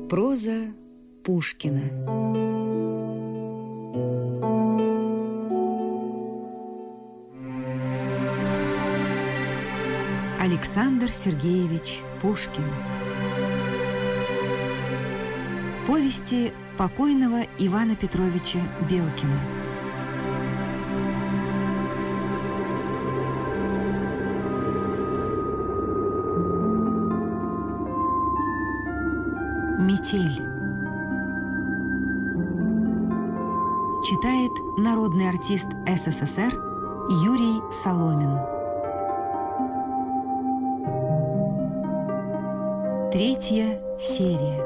Проза Пушкина. Александр Сергеевич Пушкин. Повести покойного Ивана Петровича Белкина. Метель. Читает народный артист СССР Юрий Соломин. Третья серия.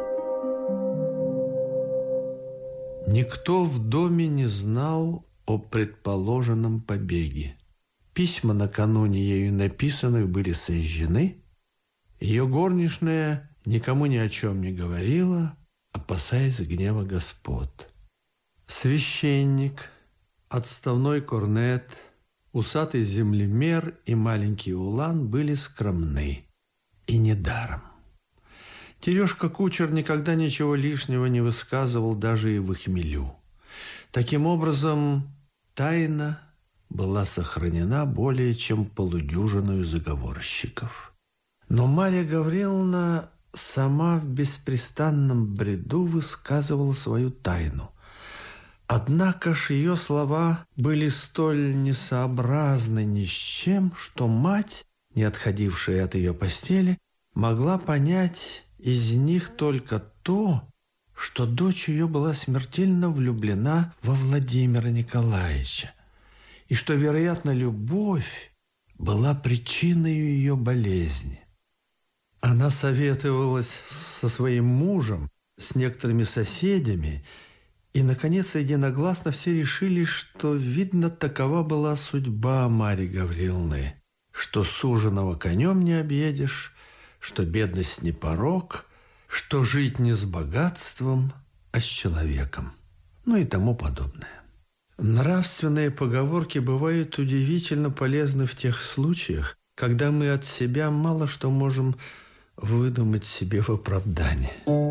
Никто в доме не знал о предположенном побеге. Письма, накануне ею написанных, были сожжены. Ее горничная никому ни о чем не говорила, опасаясь гнева господ. Священник, отставной корнет, усатый землемер и маленький улан были скромны. И недаром. Терешка-кучер никогда ничего лишнего не высказывал даже и в хмелю. Таким образом, тайна была сохранена более чем полудюжиною заговорщиков. Но Марья Гавриловна сама в беспрестанном бреду высказывала свою тайну. Однако ж ее слова были столь несообразны ни с чем, что мать, не отходившая от ее постели, могла понять из них только то, что дочь ее была смертельно влюблена во Владимира Николаевича, и что, вероятно, любовь была причиной ее болезни. Она советовалась со своим мужем, с некоторыми соседями, и, наконец, единогласно все решили, что, видно, такова была судьба Марьи Гавриловны, что суженого конем не объедешь, что бедность не порок, что жить не с богатством, а с человеком, ну и тому подобное. Нравственные поговорки бывают удивительно полезны в тех случаях, когда мы от себя мало что можем выдумать себе в оправдание.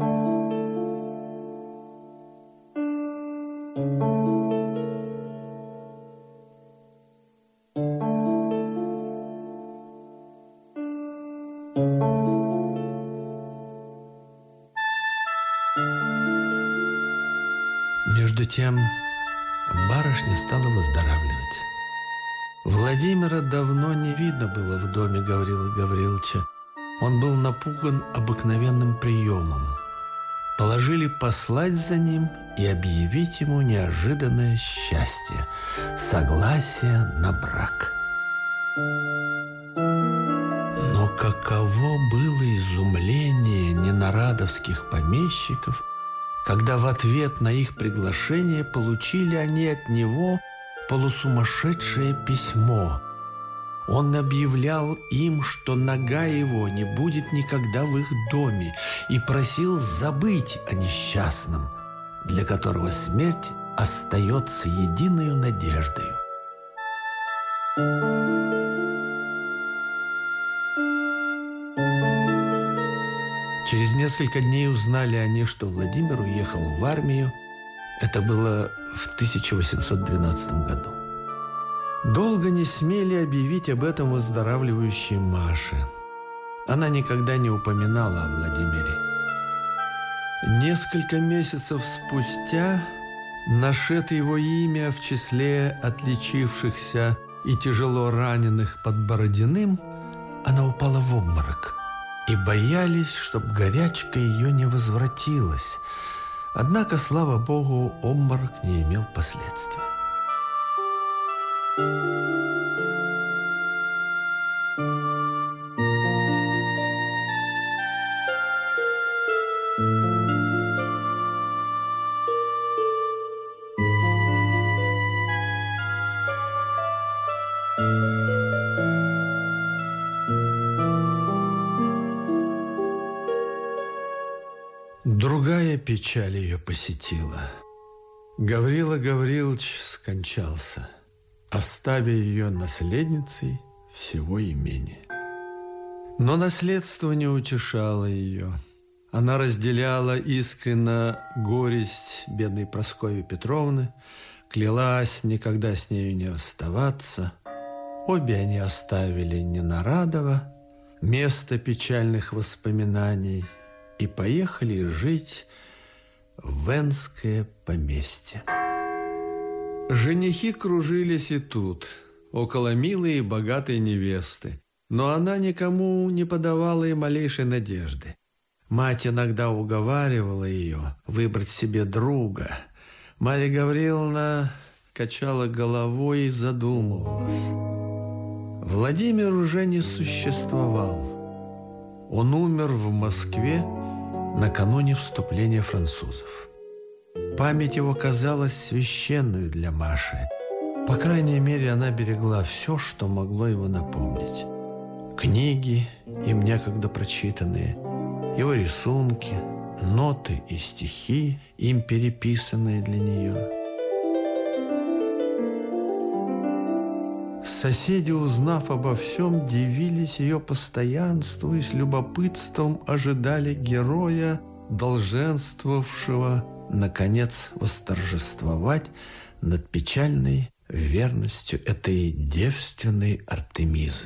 Между тем барышня стала выздоравливать. Владимира давно не видно было в доме Гаврилы Гавриловича. Он был напуган обыкновенным приемом. Положили послать за ним и объявить ему неожиданное счастье – согласие на брак. Но каково было изумление ненарадовских помещиков, когда в ответ на их приглашение получили они от него полусумасшедшее письмо. Он объявлял им, что нога его не будет никогда в их доме, и просил забыть о несчастном, для которого смерть остается единою надеждою. Через несколько дней узнали они, что Владимир уехал в армию. Это было в 1812 году. Долго не смели объявить об этом выздоравливающей Маше. Она никогда не упоминала о Владимире. Несколько месяцев спустя, нашед его имя в числе отличившихся и тяжело раненых под Бородиным, она упала в обморок. И боялись, чтоб горячка ее не возвратилась. Однако, слава Богу, обморок не имел последствий. Другая печаль ее посетила. Гаврила Гаврилович скончался, оставя ее наследницей всего имения. Но наследство не утешало ее. Она разделяла искренно горесть бедной Прасковьи Петровны, клялась никогда с нею не расставаться. Обе они оставили Ненарадово, место печальных воспоминаний, и поехали жить в Венское поместье. Женихи кружились и тут, около милой и богатой невесты, но она никому не подавала и малейшей надежды. Мать иногда уговаривала ее выбрать себе друга. Марья Гавриловна качала головой и задумывалась. Владимир уже не существовал. Он умер в Москве накануне вступления французов. Память его казалась священной для Маши. По крайней мере, она берегла все, что могло его напомнить. Книги, им некогда прочитанные, его рисунки, ноты и стихи, им переписанные для нее. Соседи, узнав обо всем, дивились ее постоянству и с любопытством ожидали героя, долженствовавшего, наконец, восторжествовать над печальной верностью этой девственной Артемизы.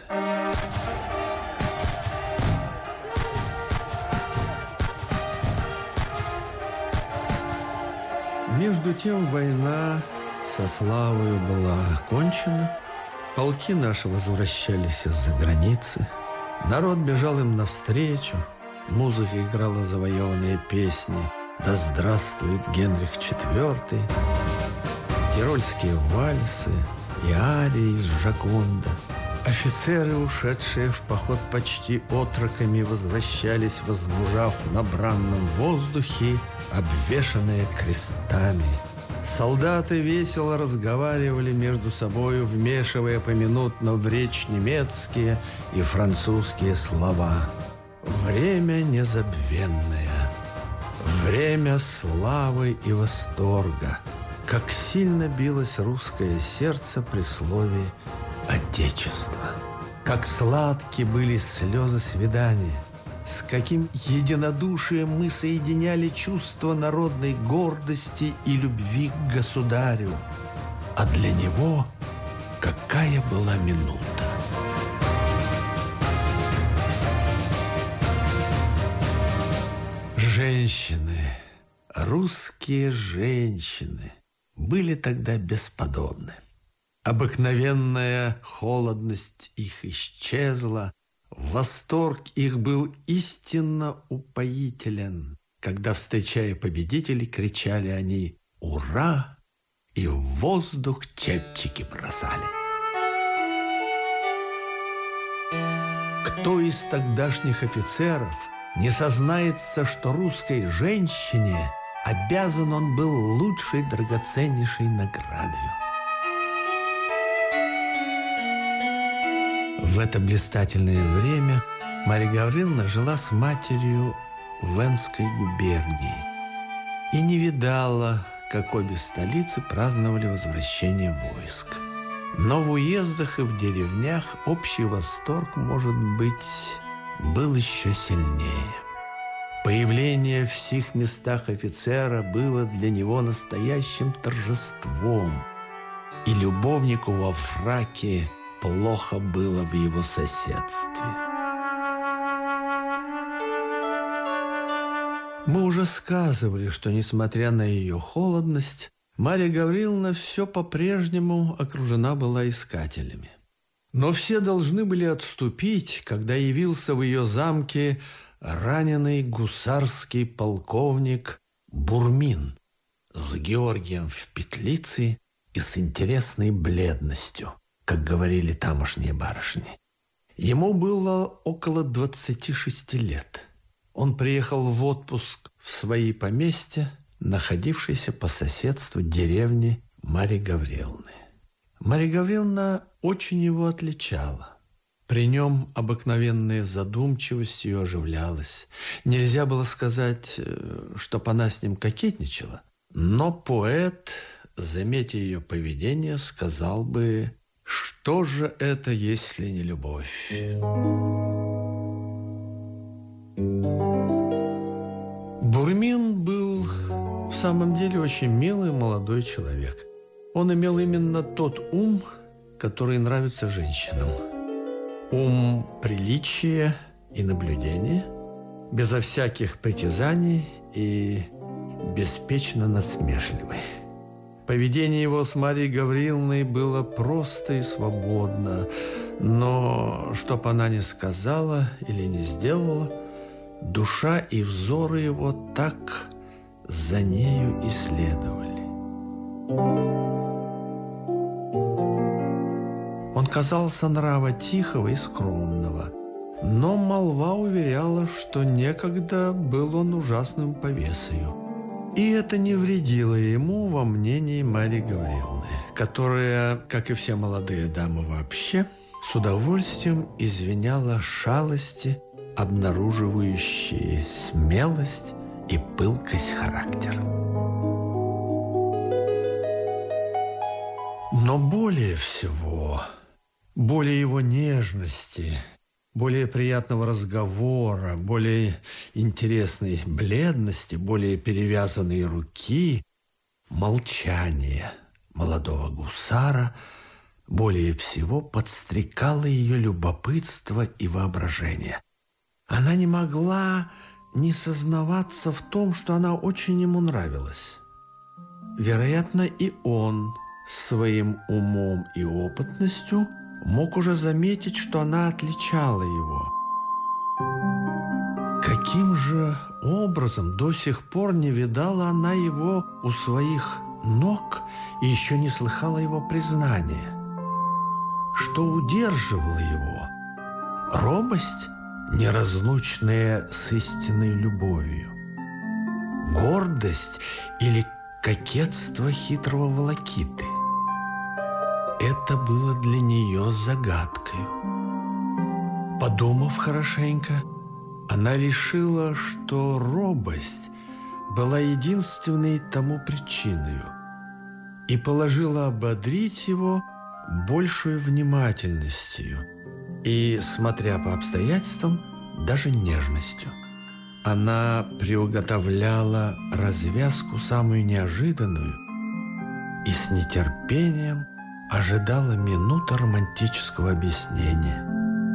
Между тем война со славою была окончена. Полки наши возвращались из-за границы. Народ бежал им навстречу. Музыка играла завоеванные песни «Да здравствует Генрих IV», тирольские вальсы и арии из Джоконда. Офицеры, ушедшие в поход почти отроками, возвращались, возмужав на бранном воздухе, обвешанные крестами. Солдаты весело разговаривали между собою, вмешивая поминутно в речь немецкие и французские слова. Время незабвенное, время славы и восторга. Как сильно билось русское сердце при слове «Отечество». Как сладки были слезы свидания. С каким единодушием мы соединяли чувство народной гордости и любви к государю. А для него какая была минута. Женщины, русские женщины, были тогда бесподобны. Обыкновенная холодность их исчезла, восторг их был истинно упоителен. Когда, встречая победителей, кричали они «Ура!» и в воздух чепчики бросали. Кто из тогдашних офицеров не сознается, что русской женщине обязан он был лучшей, драгоценнейшей наградою? В это блистательное время Марья Гавриловна жила с матерью в Венской губернии и не видала, как обе столицы праздновали возвращение войск. Но в уездах и в деревнях общий восторг, может быть, был еще сильнее. Появление в сих местах офицера было для него настоящим торжеством, и любовнику во фраке плохо было в его соседстве. Мы уже сказывали, что, несмотря на ее холодность, Марья Гавриловна все по-прежнему окружена была искателями. Но все должны были отступить, когда явился в ее замке раненый гусарский полковник Бурмин с Георгием в петлице и с интересной бледностью, как говорили тамошние барышни. Ему было около 26 лет. Он приехал в отпуск в свои поместья, находившиеся по соседству деревни Марьи Гавриловны. Марья Гавриловна очень его отличала. При нем обыкновенная задумчивость ее оживлялась. Нельзя было сказать, чтоб она с ним кокетничала, но поэт, заметя ее поведение, сказал бы: что же это, если не любовь? Бурмин был в самом деле очень милый молодой человек. Он имел именно тот ум, который нравится женщинам. Ум приличия и наблюдения, безо всяких притязаний и беспечно насмешливый. Поведение его с Марьей Гавриловной было просто и свободно, но, чтоб она ни сказала или не сделала, душа и взоры его так за нею и следовали. Он казался нрава тихого и скромного, но молва уверяла, что некогда был он ужасным повесою. И это не вредило ему во мнении Марьи Гавриловны, которая, как и все молодые дамы вообще, с удовольствием извиняла шалости, обнаруживающие смелость и пылкость характера. Но более всего, более его нежности, более приятного разговора, более интересной бледности, более перевязанной руки, молчание молодого гусара более всего подстрекало ее любопытство и воображение. Она не могла не сознаваться в том, что она очень ему нравилась. Вероятно, и он своим умом и опытностью мог уже заметить, что она отличала его. Каким же образом до сих пор не видала она его у своих ног и еще не слыхала его признания? Что удерживало его? Робость, неразлучная с истинной любовью? Гордость или кокетство хитрого волокиты? Это было для нее загадкой. Подумав хорошенько, она решила, что робость была единственной тому причиной, и положила ободрить его большей внимательностью и, смотря по обстоятельствам, даже нежностью. Она приуготовляла развязку самую неожиданную и с нетерпением ожидала минуты романтического объяснения.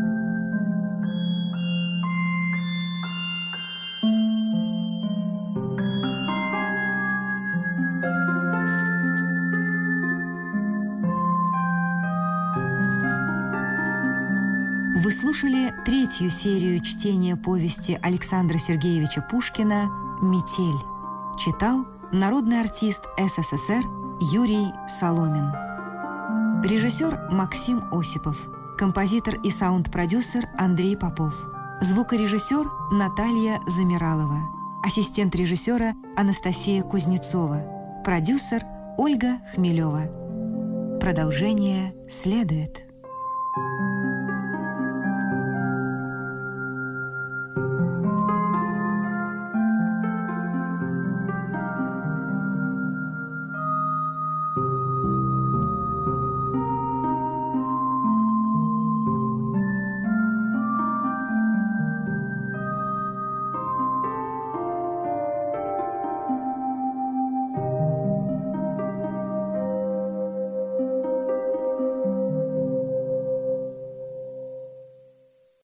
Вы слушали третью серию чтения повести Александра Сергеевича Пушкина «Метель». Читал народный артист СССР Юрий Соломин. Режиссер Максим Осипов. Композитор и саунд-продюсер Андрей Попов. Звукорежиссер Наталья Замиралова. Ассистент режиссера Анастасия Кузнецова. Продюсер Ольга Хмелева. Продолжение следует.